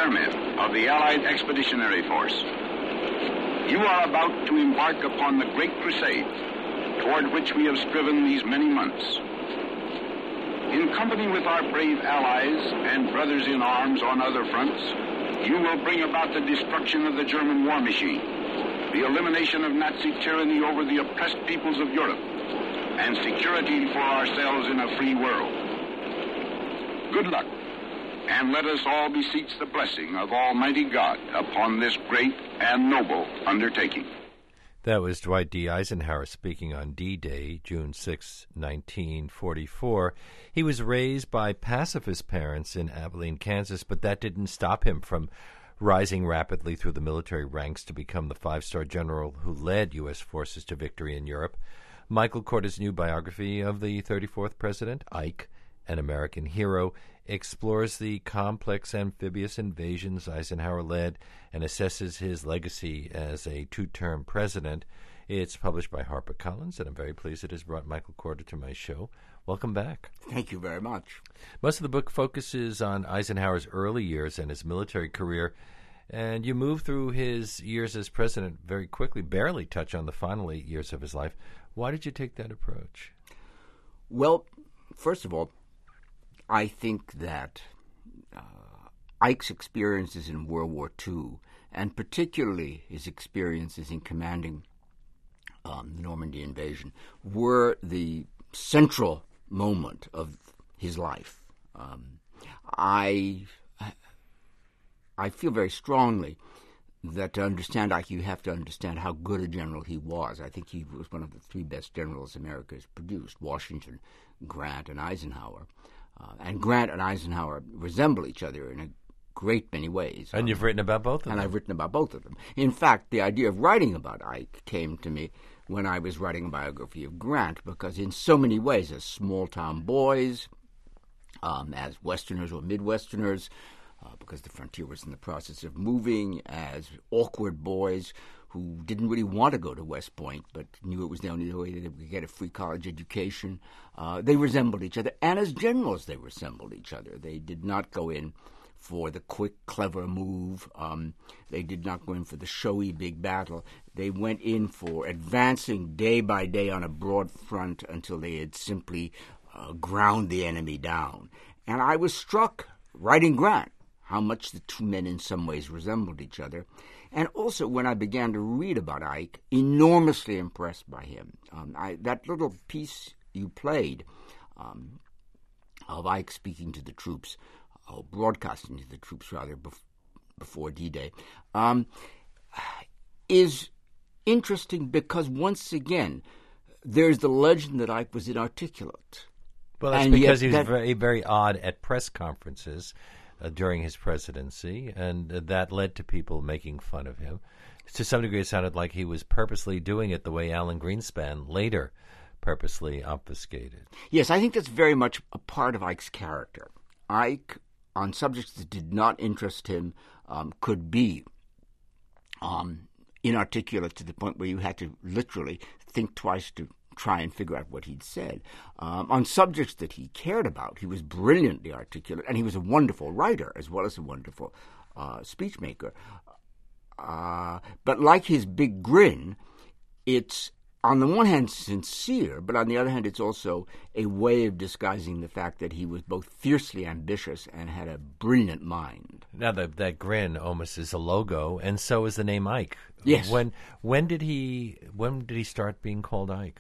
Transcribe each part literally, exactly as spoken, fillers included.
airmen of the Allied Expeditionary Force, you are about to embark upon the great crusade toward which we have striven these many months. In company with our brave allies and brothers in arms on other fronts, you will bring about the destruction of the German war machine, the elimination of Nazi tyranny over the oppressed peoples of Europe, and security for ourselves in a free world. Good luck, and let us all beseech the blessing of Almighty God upon this great and noble undertaking. That was Dwight D. Eisenhower speaking on D-Day, June sixth, nineteen forty-four. He was raised by pacifist parents in Abilene, Kansas, but that didn't stop him from rising rapidly through the military ranks to become the five-star general who led U S forces to victory in Europe. Michael Korda's new biography of the thirty-fourth president, Ike, an American hero, explores the complex amphibious invasions Eisenhower led and assesses his legacy as a two-term president. It's published by HarperCollins, and I'm very pleased it has brought Michael Korda to my show. Welcome back. Thank you very much. Most of the book focuses on Eisenhower's early years and his military career, and you move through his years as president very quickly, barely touch on the final eight years of his life. Why did you take that approach? Well, first of all, I think that uh, Ike's experiences in World War Two, and particularly his experiences in commanding um, the Normandy invasion, were the central moment of his life. Um, I I feel very strongly that to understand Ike, you have to understand how good a general he was. I think he was one of the three best generals America has produced: Washington, Grant, and Eisenhower. Uh, and Grant and Eisenhower resemble each other in a great many ways. And um, you've written about both of them. And I've written about both of them. In fact, the idea of writing about Ike came to me when I was writing a biography of Grant, because in so many ways, as small-town boys, um, as Westerners or Midwesterners, uh, because the frontier was in the process of moving, as awkward boys who didn't really want to go to West Point but knew it was the only way they could get a free college education. Uh, they resembled each other, and as generals they resembled each other. They did not go in for the quick, clever move. Um, they did not go in for the showy big battle. They went in for advancing day by day on a broad front until they had simply uh, ground the enemy down. And I was struck, writing Grant, how much the two men in some ways resembled each other. And also, when I began to read about Ike, enormously impressed by him. Um, I, that little piece you played um, of Ike speaking to the troops, or broadcasting to the troops, rather, bef- before D-Day, um, is interesting because, once again, there's the legend that Ike was inarticulate. Well, that's and because he was that, very, very odd at press conferences Uh, during his presidency, and uh, that led to people making fun of him. To some degree, it sounded like he was purposely doing it the way Alan Greenspan later purposely obfuscated. Yes, I think that's very much a part of Ike's character. Ike, on subjects that did not interest him, um, could be um, inarticulate to the point where you had to literally think twice to try and figure out what he'd said. Um, on subjects that he cared about, he was brilliantly articulate, and he was a wonderful writer as well as a wonderful uh, speech maker. Uh, but like his big grin, it's on the one hand sincere, but on the other hand it's also a way of disguising the fact that he was both fiercely ambitious and had a brilliant mind. Now, the, that grin almost is a logo, and so is the name Ike. Yes. When when did he when did he start being called Ike?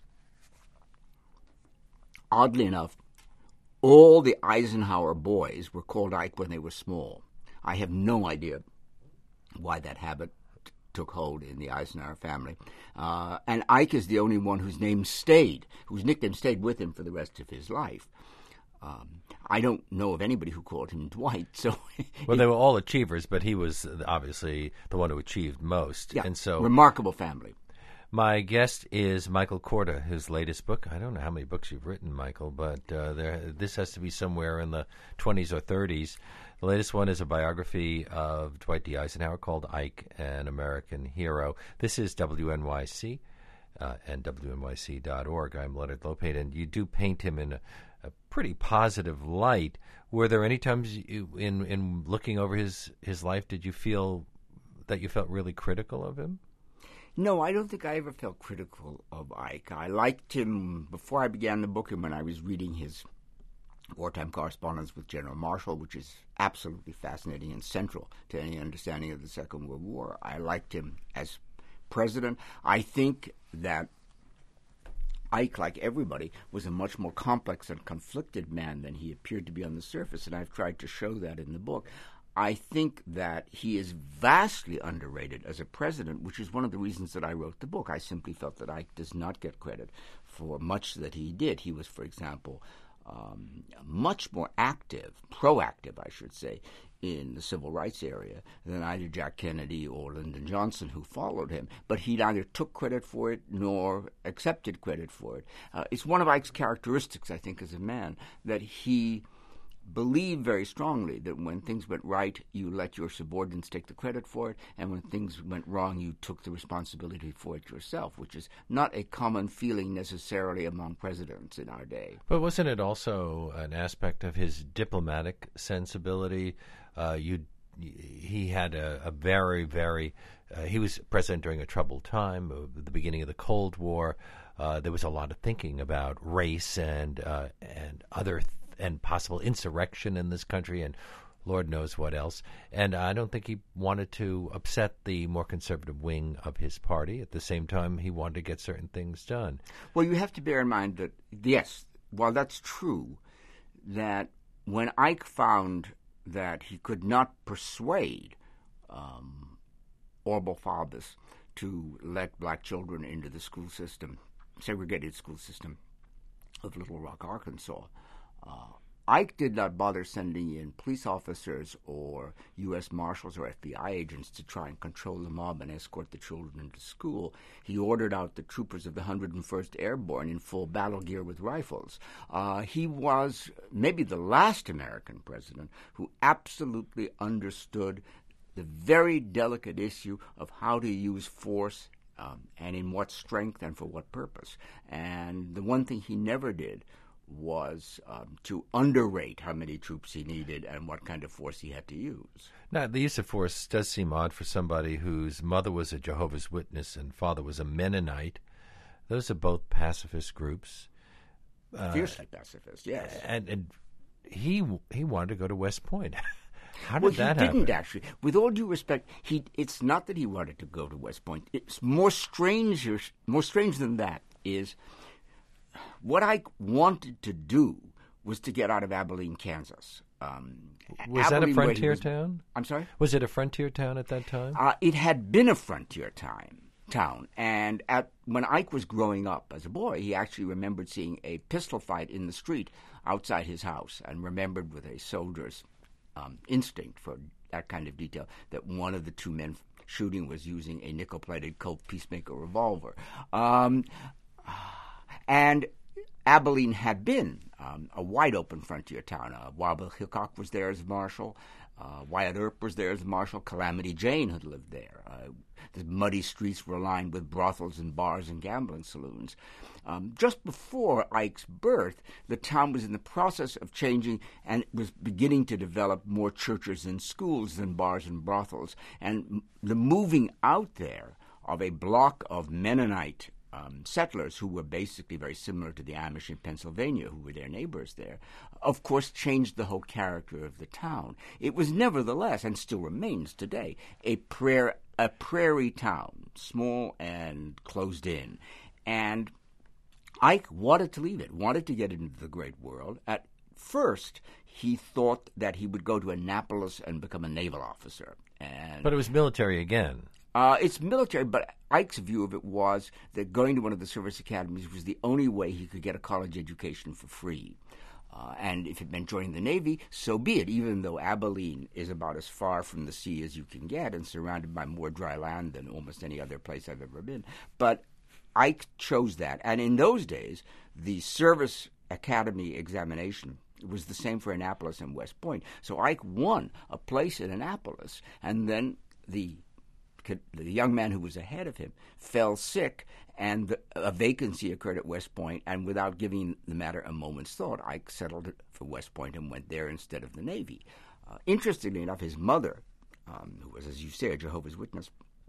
Oddly enough, all the Eisenhower boys were called Ike when they were small. I have no idea why that habit t- took hold in the Eisenhower family. Uh, and Ike is the only one whose name stayed, whose nickname stayed with him for the rest of his life. Um, I don't know of anybody who called him Dwight. So, well, they were all achievers, but he was obviously the one who achieved most. Yeah, and so remarkable family. My guest is Michael Korda, whose latest book. I don't know how many books you've written, Michael, but uh, there, this has to be somewhere in the twenties or thirties. The latest one is a biography of Dwight D. Eisenhower called Ike, an American Hero. This is W N Y C, uh, and W N Y C dot org. I'm Leonard Lopate, and you do paint him in a, a pretty positive light. Were there any times you, in in looking over his, his life, did you feel that you felt really critical of him? No, I don't think I ever felt critical of Ike. I liked him before I began the book and when I was reading his wartime correspondence with General Marshall, which is absolutely fascinating and central to any understanding of the Second World War. I liked him as president. I think that Ike, like everybody, was a much more complex and conflicted man than he appeared to be on the surface, and I've tried to show that in the book. I think that he is vastly underrated as a president, which is one of the reasons that I wrote the book. I simply felt that Ike does not get credit for much that he did. He was, for example, um, much more active, proactive, I should say, in the civil rights area than either Jack Kennedy or Lyndon Johnson, who followed him. But he neither took credit for it nor accepted credit for it. Uh, it's one of Ike's characteristics, I think, as a man, that he believed very strongly that when things went right, you let your subordinates take the credit for it, and when things went wrong, you took the responsibility for it yourself, which is not a common feeling necessarily among presidents in our day. But wasn't it also an aspect of his diplomatic sensibility? Uh, you, he had a, a very, very, uh, he was president during a troubled time, uh, the beginning of the Cold War. Uh, there was a lot of thinking about race and uh, and other th- and possible insurrection in this country and Lord knows what else. And I don't think he wanted to upset the more conservative wing of his party. At the same time, he wanted to get certain things done. Well, you have to bear in mind that, yes, while that's true, that when Ike found that he could not persuade um, Orval Faubus to let black children into the school system, segregated school system of Little Rock, Arkansas, Uh, Ike did not bother sending in police officers or U S Marshals or F B I agents to try and control the mob and escort the children into school. He ordered out the troopers of the one hundred first Airborne in full battle gear with rifles. Uh, he was maybe the last American president who absolutely understood the very delicate issue of how to use force um, and in what strength and for what purpose. And the one thing he never did was um, to underrate how many troops he needed and what kind of force he had to use. Now, the use of force does seem odd for somebody whose mother was a Jehovah's Witness and father was a Mennonite. Those are both pacifist groups. Uh, Fiercely pacifist, yes. And, and he he wanted to go to West Point. How did well, that he happen? didn't actually. With all due respect, he it's not that he wanted to go to West Point. It's more strange, more strange than that is what I wanted to do was to get out of Abilene, Kansas. Um, was Abilene, that a frontier was, town? I'm sorry? Was it a frontier town at that time? Uh, it had been a frontier town. town. And at, when Ike was growing up as a boy, he actually remembered seeing a pistol fight in the street outside his house and remembered with a soldier's um, instinct for that kind of detail that one of the two men shooting was using a nickel-plated Colt Peacemaker revolver. Um, and Abilene had been um, a wide-open frontier town. Uh, Wild Bill Hickok was there as marshal. Uh, Wyatt Earp was there as marshal. Calamity Jane had lived there. Uh, the muddy streets were lined with brothels and bars and gambling saloons. Um, just before Ike's birth, the town was in the process of changing and was beginning to develop more churches and schools than bars and brothels. And the moving out there of a block of Mennonite Um, settlers who were basically very similar to the Amish in Pennsylvania, who were their neighbors there, of course changed the whole character of the town. It was nevertheless, and still remains today, a, prayer, a prairie town, small and closed in. And Ike wanted to leave it, wanted to get into the great world. At first, he thought that he would go to Annapolis and become a naval officer. And but it was military again. Uh, it's military, but Ike's view of it was that going to one of the service academies was the only way he could get a college education for free. Uh, and if it meant joining the Navy, so be it, even though Abilene is about as far from the sea as you can get and surrounded by more dry land than almost any other place I've ever been. But Ike chose that. And in those days, the service academy examination was the same for Annapolis and West Point. So Ike won a place in Annapolis, and then the the young man who was ahead of him fell sick, and the, a vacancy occurred at West Point, and without giving the matter a moment's thought, Ike settled for West Point and went there instead of the Navy. Uh, interestingly enough, his mother, um, who was, as you say, a Jehovah's Witness,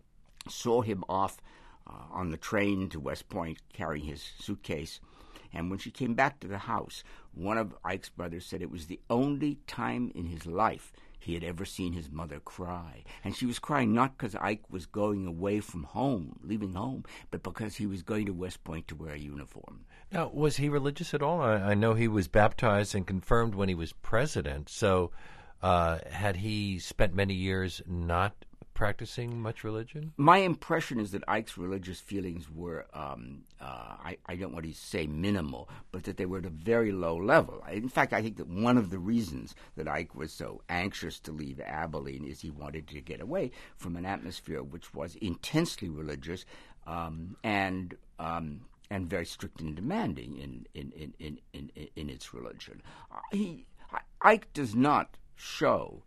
saw him off uh, on the train to West Point carrying his suitcase. And when she came back to the house, one of Ike's brothers said it was the only time in his life he had ever seen his mother cry. And she was crying not because Ike was going away from home, leaving home, but because he was going to West Point to wear a uniform. Now, was he religious at all? I, I know he was baptized and confirmed when he was president. So uh, had he spent many years not practicing much religion? My impression is that Ike's religious feelings were, um, uh, I, I don't want to say minimal, but that they were at a very low level. In fact, I think that one of the reasons that Ike was so anxious to leave Abilene is he wanted to get away from an atmosphere which was intensely religious um, and um, and very strict and demanding in in in in, in, in its religion. Uh, he Ike does not show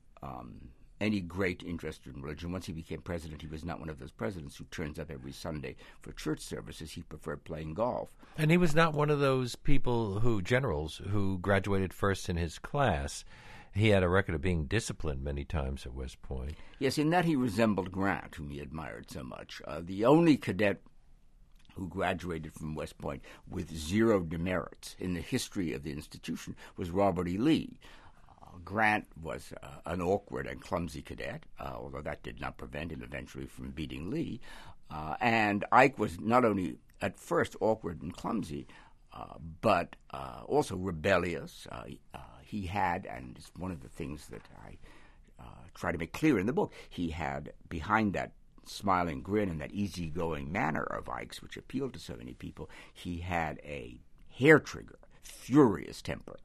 Um, any great interest in religion. Once he became president, he was not one of those presidents who turns up every Sunday for church services. He preferred playing golf. And he was not one of those people who, generals, who graduated first in his class. He had a record of being disciplined many times at West Point. Yes, in that he resembled Grant, whom he admired so much. Uh, the only cadet who graduated from West Point with zero demerits in the history of the institution was Robert E. Lee. Grant was uh, an awkward and clumsy cadet, uh, although that did not prevent him eventually from beating Lee. Uh, and Ike was not only at first awkward and clumsy, uh, but uh, also rebellious. Uh, uh, he had, and it's one of the things that I uh, try to make clear in the book, he had behind that smiling grin and that easygoing manner of Ike's, which appealed to so many people, he had a hair-trigger, furious temper.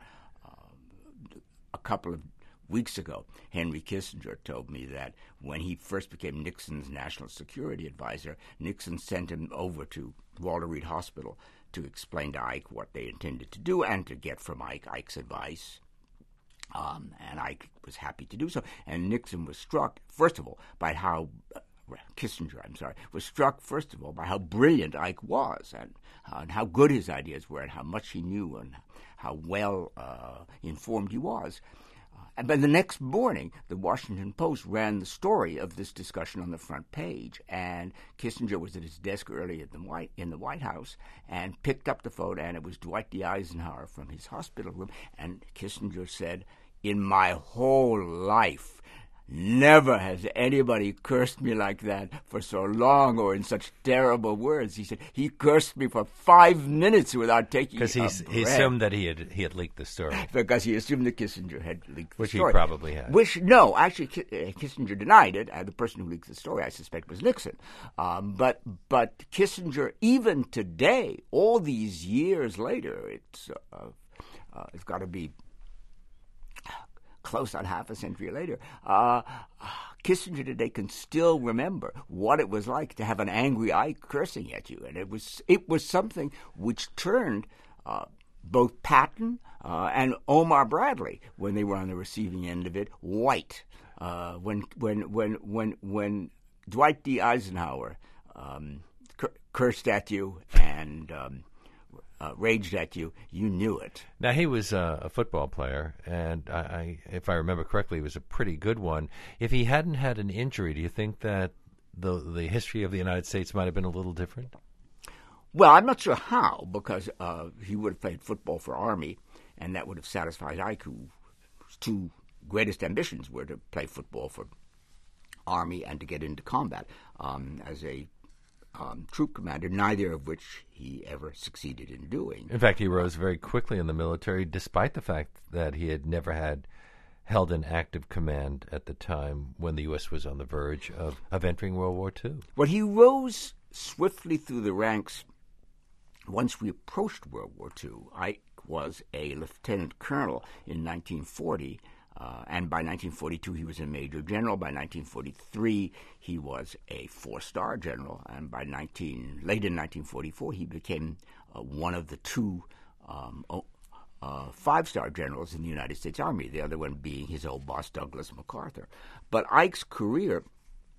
A couple of weeks ago, Henry Kissinger told me that when he first became Nixon's national security advisor, Nixon sent him over to Walter Reed Hospital to explain to Ike what they intended to do and to get from Ike Ike's advice. Um, and Ike was happy to do so. And Nixon was struck, first of all, by how uh, Kissinger, I'm sorry, was struck, first of all, by how brilliant Ike was and, uh, and how good his ideas were and how much he knew and how well uh, informed he was. Uh, and by the next morning, the Washington Post ran the story of this discussion on the front page, and Kissinger was at his desk early at the White, in the White House and picked up the phone, and it was Dwight D. Eisenhower from his hospital room, and Kissinger said, "In my whole life, never has anybody cursed me like that for so long or in such terrible words." He said he cursed me for five minutes without taking a breath. Because he assumed that he had he had leaked the story. Because he assumed that Kissinger had leaked Which the story. Which he probably had. Which, no, actually, Kissinger denied it. And the person who leaked the story, I suspect, was Nixon. Um, but but Kissinger, even today, all these years later, it's uh, uh, it's got to be close on half a century later, uh, Kissinger today can still remember what it was like to have an angry Ike cursing at you, and it was it was something which turned uh, both Patton uh, and Omar Bradley, when they were on the receiving end of it, white. Uh, when when when when when Dwight D. Eisenhower um, cur- cursed at you and um, Uh, raged at you, you knew it. Now, he was uh, a football player, and I, I, if I remember correctly, he was a pretty good one. If he hadn't had an injury, do you think that the the history of the United States might have been a little different? Well, I'm not sure how, because uh, he would have played football for Army, and that would have satisfied Ike, whose two greatest ambitions were to play football for Army and to get into combat um, as a Um, troop commander, neither of which he ever succeeded in doing. In fact, he rose very quickly in the military, despite the fact that he had never had held an active command at the time when the U S was on the verge of, of entering World War Two. Well, he rose swiftly through the ranks once we approached World War Two. Ike was a lieutenant colonel in nineteen forty, Uh, and by nineteen forty-two, he was a major general. By nineteen forty-three, he was a four-star general. And by nineteen late in nineteen forty-four, he became uh, one of the two um, uh, five-star generals in the United States Army, the other one being his old boss, Douglas MacArthur. But Ike's career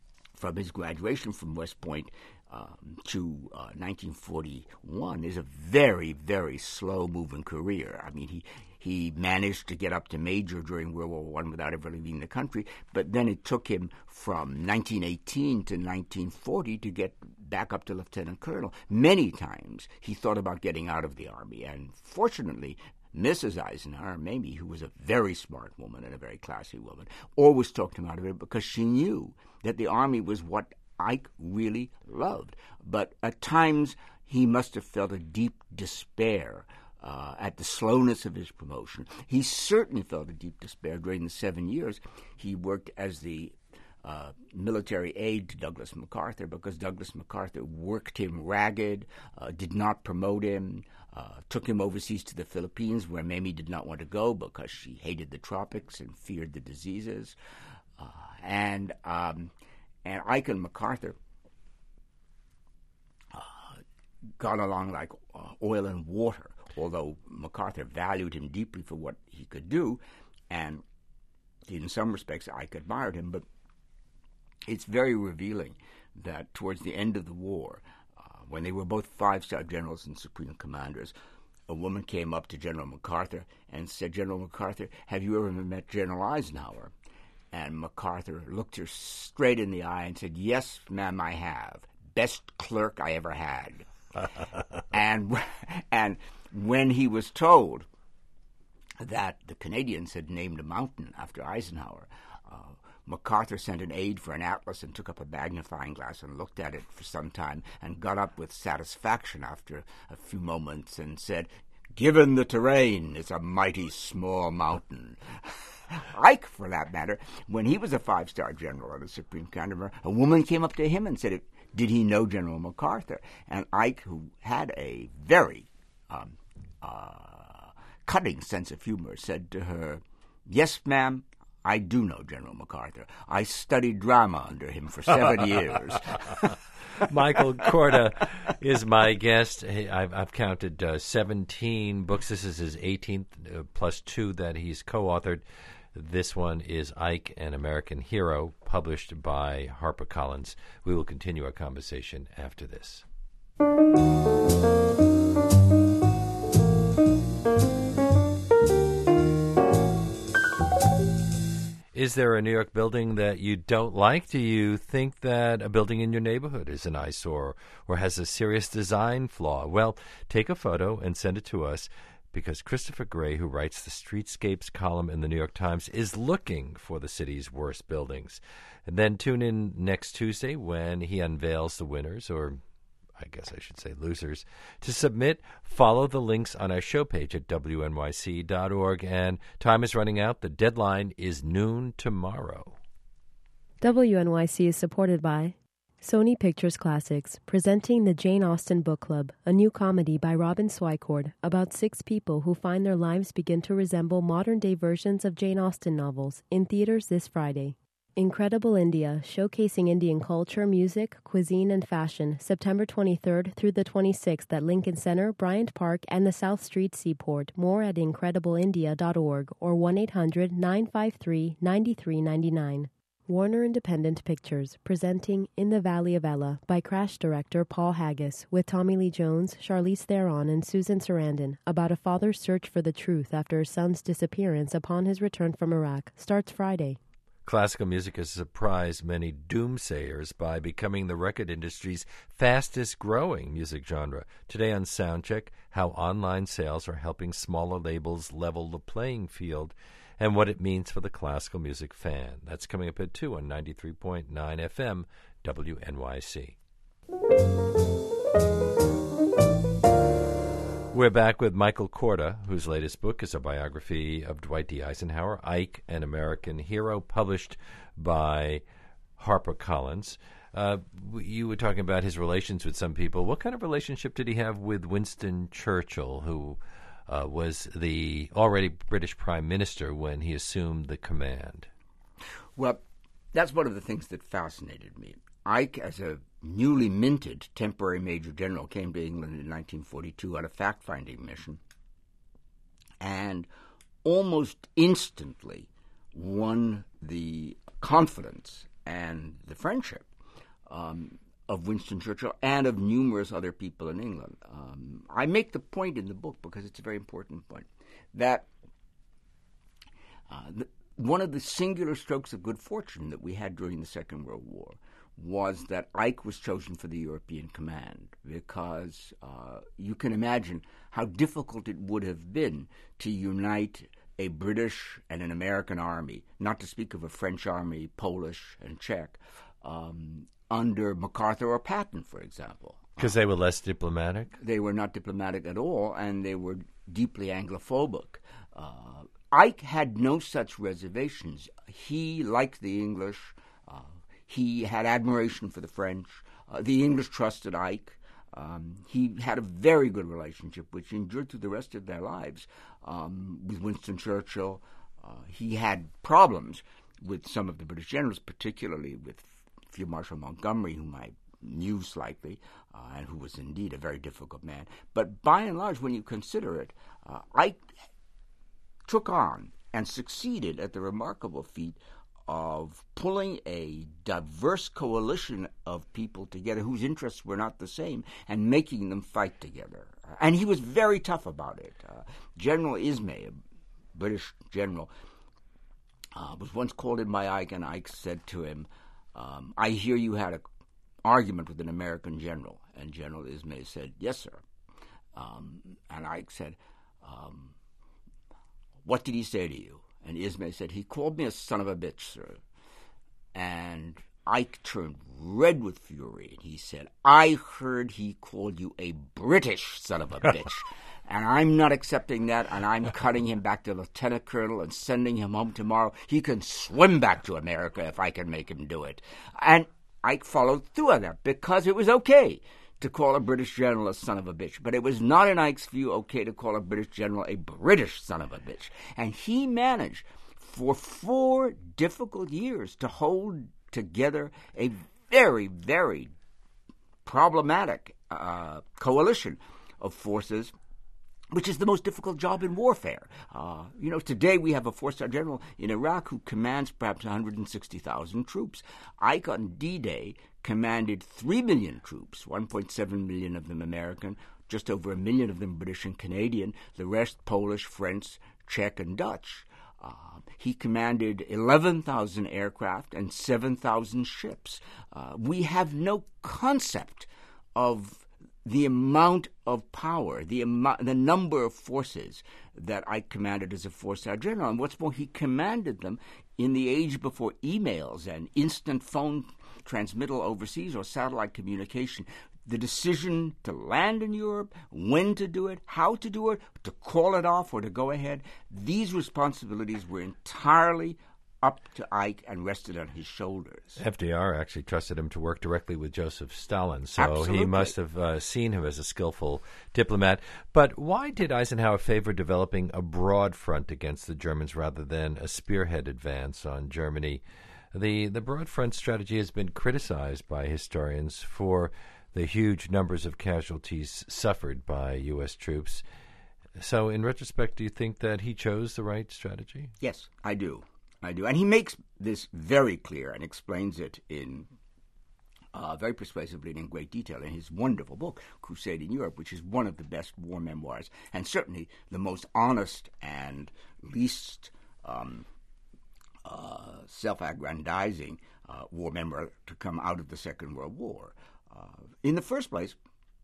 from his graduation from West Point um, to uh, nineteen forty-one is a very, very slow-moving career. I mean, he he managed to get up to major during World War One without ever leaving the country, but then it took him from nineteen eighteen to nineteen forty to get back up to lieutenant colonel. Many times he thought about getting out of the Army, and fortunately, Missus Eisenhower, Mamie, who was a very smart woman and a very classy woman, always talked him out of it because she knew that the Army was what Ike really loved. But at times he must have felt a deep despair uh, at the slowness of his promotion. He certainly felt a deep despair during the seven years he worked as the uh, military aide to Douglas MacArthur, because Douglas MacArthur worked him ragged, uh, did not promote him, uh, took him overseas to the Philippines, where Mamie did not want to go because she hated the tropics and feared the diseases. Uh, and um, and Ike and MacArthur uh, got along like uh, oil and water, although MacArthur valued him deeply for what he could do, and in some respects Ike admired him. But it's very revealing that towards the end of the war, uh, when they were both five-star generals and supreme commanders, a woman came up to General MacArthur and said, "General MacArthur, have you ever met General Eisenhower?" And MacArthur looked her straight in the eye and said, "Yes, ma'am, I have. Best clerk I ever had." and and when he was told that the Canadians had named a mountain after Eisenhower, uh, MacArthur sent an aide for an atlas and took up a magnifying glass and looked at it for some time and got up with satisfaction after a few moments and said, "Given the terrain, it's a mighty small mountain." Ike, for that matter, when he was a five-star general and a supreme commander, a woman came up to him and said, did he know General MacArthur? And Ike, who had a very um, uh, cutting sense of humor, said to her, "Yes, ma'am, I do know General MacArthur. I studied drama under him for seven years." Michael Korda is my guest. I've, I've counted uh, seventeen books. This is his eighteenth, uh, plus two that he's co-authored. This one is Ike, an American Hero, published by HarperCollins. We will continue our conversation after this. Is there a New York building that you don't like? Do you think that a building in your neighborhood is an eyesore or has a serious design flaw? Well, take a photo and send it to us, because Christopher Gray, who writes the Streetscapes column in the New York Times, is looking for the city's worst buildings. And then tune in next Tuesday when he unveils the winners, or I guess I should say losers. To submit, follow the links on our show page at W N Y C dot org. And time is running out. The deadline is noon tomorrow. W N Y C is supported by Sony Pictures Classics, presenting the Jane Austen Book Club, a new comedy by Robin Swicord about six people who find their lives begin to resemble modern-day versions of Jane Austen novels, in theaters this Friday. Incredible India, showcasing Indian culture, music, cuisine, and fashion, September twenty-third through the twenty-sixth at Lincoln Center, Bryant Park, and the South Street Seaport. More at incredible india dot org or one eight hundred nine five three nine three nine nine. Warner Independent Pictures, presenting In the Valley of Ella by Crash director Paul Haggis, with Tommy Lee Jones, Charlize Theron, and Susan Sarandon, about a father's search for the truth after his son's disappearance upon his return from Iraq, starts Friday. Classical music has surprised many doomsayers by becoming the record industry's fastest-growing music genre. Today on Soundcheck, how online sales are helping smaller labels level the playing field, and what it means for the classical music fan. That's coming up at two on ninety-three point nine F M, W N Y C. We're back with Michael Korda, whose latest book is a biography of Dwight D. Eisenhower, Ike, an American Hero, published by HarperCollins. Uh, you were talking about his relations with some people. What kind of relationship did he have with Winston Churchill, who uh, was the already British Prime Minister when he assumed the command? Well, that's one of the things that fascinated me. Ike, as a newly minted temporary major general, came to England in nineteen forty-two on a fact-finding mission and almost instantly won the confidence and the friendship um, of Winston Churchill and of numerous other people in England. Um, I make the point in the book, because it's a very important point, that uh, the, one of the singular strokes of good fortune that we had during the Second World War was that Ike was chosen for the European Command, because uh, you can imagine how difficult it would have been to unite a British and an American army, not to speak of a French army, Polish and Czech, um, under MacArthur or Patton, for example. Because they were less diplomatic? They were not diplomatic at all, and they were deeply Anglophobic. Uh, Ike had no such reservations. He liked the English. Uh, he had admiration for the French. Uh, the English trusted Ike. Um, he had a very good relationship, which endured through the rest of their lives, um, with Winston Churchill. Uh, he had problems with some of the British generals, particularly with Field Marshal Montgomery, whom I knew slightly, uh, and who was indeed a very difficult man. But by and large, when you consider it, uh, Ike took on and succeeded at the remarkable feat of pulling a diverse coalition of people together whose interests were not the same and making them fight together. And he was very tough about it. Uh, General Ismay, a British general, uh, was once called in by Ike, and Ike said to him, um, I hear you had an argument with an American general. And General Ismay said, yes, sir. Um, and Ike said, um, what did he say to you? And Ismay said, he called me a son of a bitch, sir. And Ike turned red with fury, and he said, I heard he called you a British son of a bitch. And I'm not accepting that, and I'm cutting him back to lieutenant colonel and sending him home tomorrow. He can swim back to America if I can make him do it. And Ike followed through on that, because it was okay to call a British general a son of a bitch. But it was not, in Ike's view, okay to call a British general a British son of a bitch. And he managed for four difficult years to hold together a very, very problematic uh, coalition of forces, which is the most difficult job in warfare. Uh, you know, today we have a four-star general in Iraq who commands perhaps one hundred sixty thousand troops. Ike on D-Day commanded three million troops, one point seven million of them American, just over a million of them British and Canadian, the rest Polish, French, Czech, and Dutch. Uh, he commanded eleven thousand aircraft and seven thousand ships. Uh, we have no concept of the amount of power, the amount, the number of forces that I commanded as a four-star general. And what's more, he commanded them in the age before emails and instant phone transmittal overseas or satellite communication. The decision to land in Europe, when to do it, how to do it, to call it off or to go ahead, these responsibilities were entirely up to Ike and rested on his shoulders. F D R actually trusted him to work directly with Joseph Stalin, so Absolutely. He must have uh, seen him as a skillful diplomat. But why did Eisenhower favor developing a broad front against the Germans rather than a spearhead advance on Germany? The, the broad front strategy has been criticized by historians for the huge numbers of casualties suffered by U S troops. So in retrospect, do you think that he chose the right strategy? Yes, I do. I do. And he makes this very clear and explains it in uh, very persuasively and in great detail in his wonderful book, Crusade in Europe, which is one of the best war memoirs and certainly the most honest and least um, uh, self-aggrandizing uh, war memoir to come out of the Second World War. Uh, in the first place,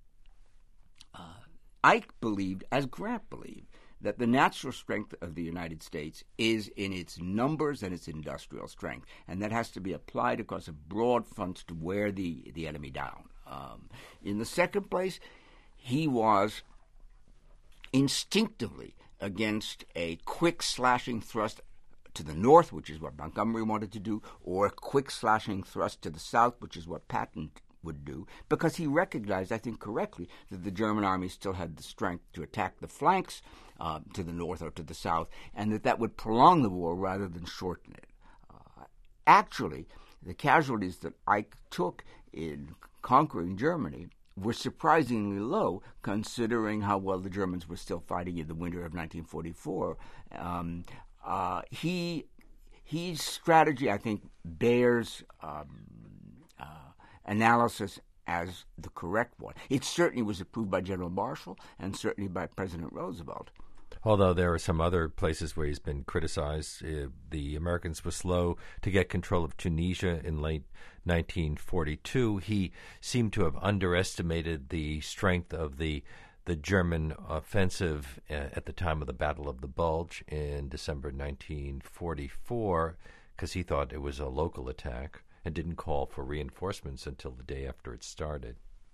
uh, Ike believed, as Grant believed, that the natural strength of the United States is in its numbers and its industrial strength, and that has to be applied across a broad front to wear the, the enemy down. Um, in the second place, he was instinctively against a quick slashing thrust to the north, which is what Montgomery wanted to do, or a quick slashing thrust to the south, which is what Patton would do, because he recognized, I think correctly, that the German army still had the strength to attack the flanks uh, to the north or to the south, and that that would prolong the war rather than shorten it. Uh, actually, the casualties that Ike took in conquering Germany were surprisingly low, considering how well the Germans were still fighting in the winter of nineteen forty-four. Um, uh, he, his strategy, I think, bears um, uh, analysis as the correct one. It certainly was approved by General Marshall and certainly by President Roosevelt. Although there are some other places where he's been criticized. Uh, the Americans were slow to get control of Tunisia in late nineteen forty-two. He seemed to have underestimated the strength of the the German offensive uh, at the time of the Battle of the Bulge in December nineteen forty-four, because he thought it was a local attack and didn't call for reinforcements until the day after it started.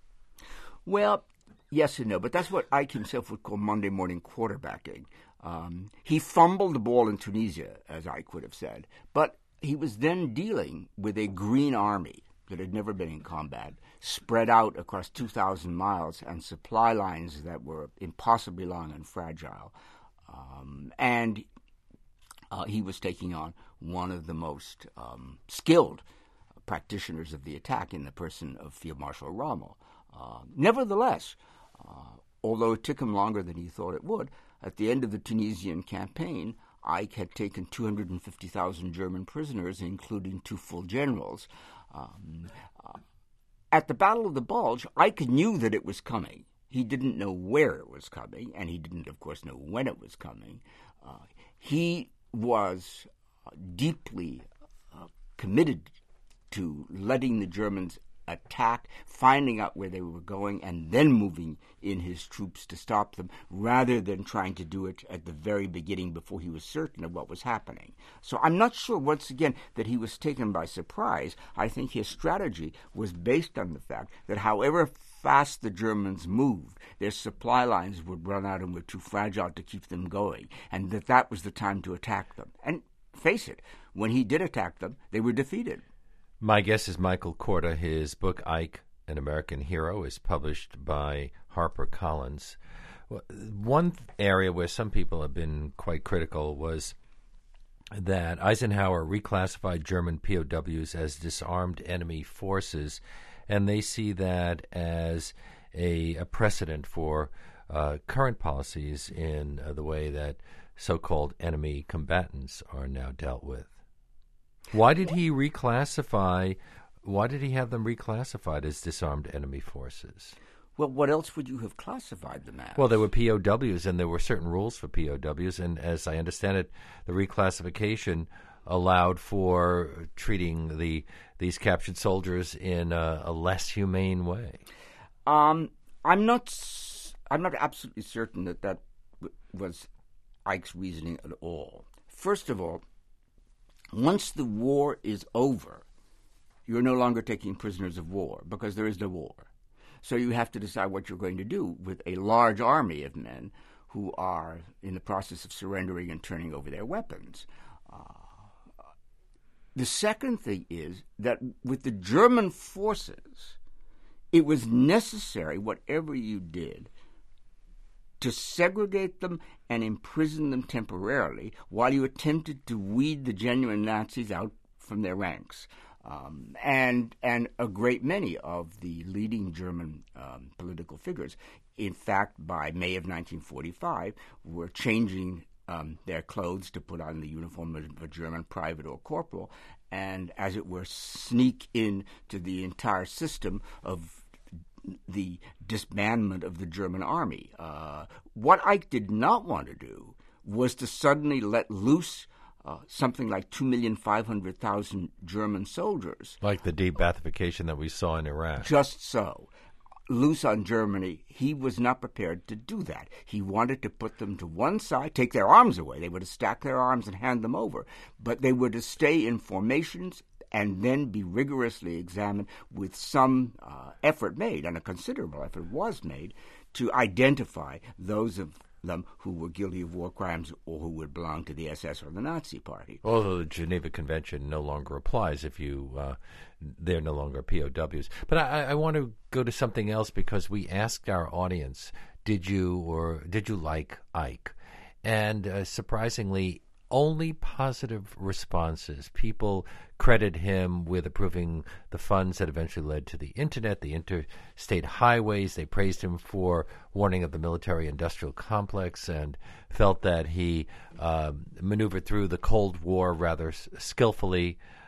Well, yes and no, but that's what Ike himself would call Monday morning quarterbacking. Um, he fumbled the ball in Tunisia, as Ike would have said, but he was then dealing with a Green Army that had never been in combat, spread out across two thousand miles, and supply lines that were impossibly long and fragile. Um, and uh, he was taking on one of the most um, skilled practitioners of the attack in the person of Field Marshal Rommel. Uh, nevertheless, uh, although it took him longer than he thought it would, at the end of the Tunisian campaign, Ike had taken two hundred fifty thousand German prisoners, including two full generals. Um, uh, at the Battle of the Bulge, Ike knew that it was coming. He didn't know where it was coming, and he didn't, of course, know when it was coming. Uh, he was uh, deeply uh, committed to letting the Germans attack, finding out where they were going, and then moving in his troops to stop them, rather than trying to do it at the very beginning before he was certain of what was happening. So I'm not sure, once again, that he was taken by surprise. I think his strategy was based on the fact that however fast the Germans moved, their supply lines would run out and were too fragile to keep them going, and that that was the time to attack them. And face it, when he did attack them, they were defeated. My guest is Michael Korda. His book, Ike, An American Hero, is published by HarperCollins. One area where some people have been quite critical was that Eisenhower reclassified German P O Ws as disarmed enemy forces, and they see that as a, a precedent for uh, current policies in uh, the way that so-called enemy combatants are now dealt with. Why did he reclassify, why did he have them reclassified as disarmed enemy forces? Well, what else would you have classified them as? Well, there were P O Ws, and there were certain rules for P O Ws, and as I understand it, the reclassification allowed for treating the these captured soldiers in a, a less humane way. Um, I'm not, I'm not absolutely certain that that w- was Ike's reasoning at all. First of all, once the war is over, you're no longer taking prisoners of war because there is no war. So you have to decide what you're going to do with a large army of men who are in the process of surrendering and turning over their weapons. Uh, the second thing is that with the German forces, it was necessary, whatever you did, to segregate them and imprison them temporarily while you attempted to weed the genuine Nazis out from their ranks. Um, and and a great many of the leading German um, political figures, in fact, by May of nineteen forty-five, were changing um, their clothes to put on the uniform of a German private or corporal, and, as it were, sneak into the entire system of the disbandment of the German army. Uh, what Ike did not want to do was to suddenly let loose uh, something like two million five hundred thousand German soldiers. Like the de-Baathification that we saw in Iraq. Just so. Loose on Germany, he was not prepared to do that. He wanted to put them to one side, take their arms away. They were to stack their arms and hand them over. But they were to stay in formations and then be rigorously examined with some uh, effort made, and a considerable effort was made, to identify those of them who were guilty of war crimes or who would belong to the S S or the Nazi Party. Although the Geneva Convention no longer applies if you uh, they're no longer P O Ws. But I, I want to go to something else, because we asked our audience, did you or did you like Ike? And uh, surprisingly, only positive responses. People credit him with approving the funds that eventually led to the Internet, the interstate highways. They praised him for warning of the military-industrial complex and felt that he uh, maneuvered through the Cold War rather skillfully.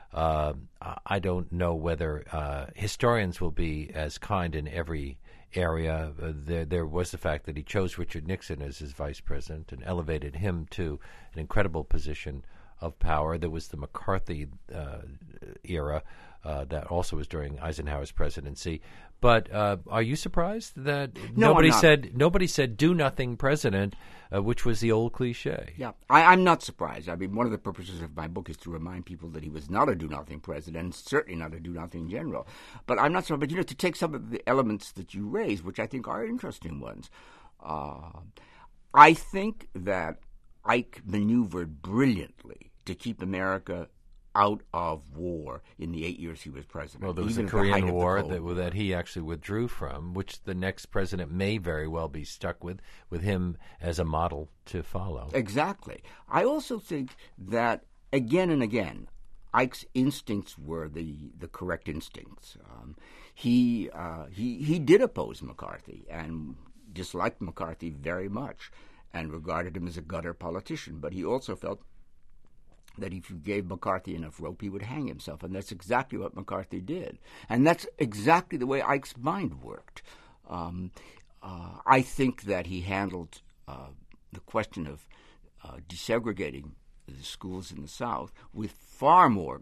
Uh, I don't know whether uh, historians will be as kind in every area. Uh, there, there was the fact that he chose Richard Nixon as his vice president and elevated him to an incredible position of power. There was the McCarthy uh, era uh, that also was during Eisenhower's presidency. But uh, are you surprised that no, nobody I'm not. said nobody said "do nothing president," uh, which was the old cliche? Yeah, I, I'm not surprised. I mean, one of the purposes of my book is to remind people that he was not a do-nothing president, and certainly not a do-nothing general. But I'm not surprised. But, you know, to take some of the elements that you raised, which I think are interesting ones, uh, I think that Ike maneuvered brilliantly to keep America out of war in the eight years he was president. Well, there was even the at the height Korean of the War Cold that, War. that he actually withdrew from, which the next president may very well be stuck with, with him as a model to follow. Exactly. I also think that, again and again, Ike's instincts were the, the correct instincts. Um, he, uh, he, he did oppose McCarthy and disliked McCarthy very much and regarded him as a gutter politician, but he also felt that if you gave McCarthy enough rope, he would hang himself, and that's exactly what McCarthy did. And that's exactly the way Ike's mind worked. Um, uh, I think that he handled uh, the question of uh, desegregating the schools in the South with far more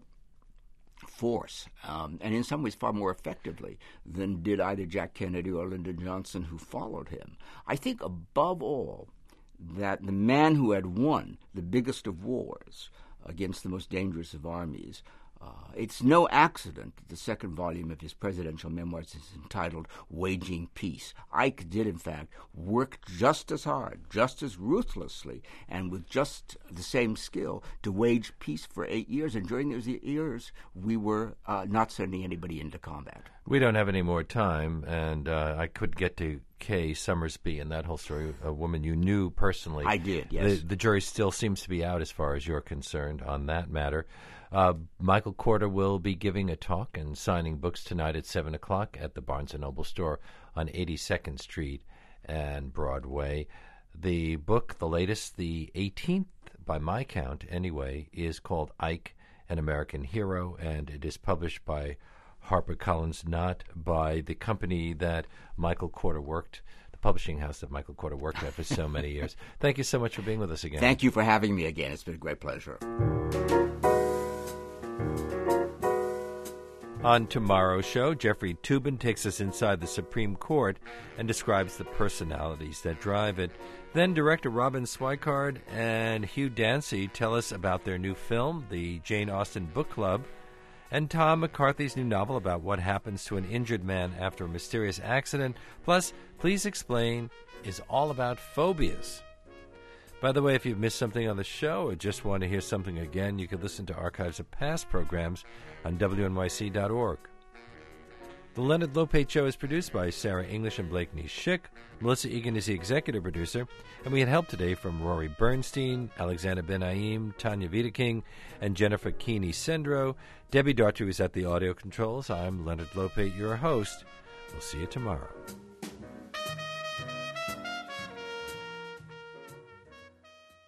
force, um, and in some ways far more effectively than did either Jack Kennedy or Lyndon Johnson, who followed him. I think above all that the man who had won the biggest of wars against the most dangerous of armies, uh, it's no accident that the second volume of his presidential memoirs is entitled Waging Peace. Ike did, in fact, work just as hard, just as ruthlessly, and with just the same skill to wage peace for eight years. And during those years, we were uh, not sending anybody into combat. We don't have any more time, and uh, I could get to Kay Summersby and that whole story, a woman you knew personally. I did, yes. The, the jury still seems to be out as far as you're concerned on that matter. Uh, Michael Korda will be giving a talk and signing books tonight at seven o'clock at the Barnes and Noble store on eighty-second Street and Broadway. The book, the latest, the eighteenth by my count anyway, is called Ike, an American Hero, and it is published by HarperCollins, not by the company that Michael Korda worked, the publishing house that Michael Korda worked at for so many years. Thank you so much for being with us again. Thank you for having me again. It's been a great pleasure. On tomorrow's show, Jeffrey Toobin takes us inside the Supreme Court and describes the personalities that drive it. Then director Robin Swikard and Hugh Dancy tell us about their new film, the Jane Austen Book Club, and Tom McCarthy's new novel about what happens to an injured man after a mysterious accident. Plus, Please Explain is all about phobias. By the way, if you've missed something on the show or just want to hear something again, you can listen to archives of past programs on W N Y C dot org. The Leonard Lopate Show is produced by Sarah English and Blake Schick. Melissa Egan is the executive producer, and we had help today from Rory Bernstein, Alexander Ben-Aim, Tanya Wiedeking, and Jennifer Keeney Sendro. Debbie Daughtry is at the audio controls. I'm Leonard Lopate, your host. We'll see you tomorrow.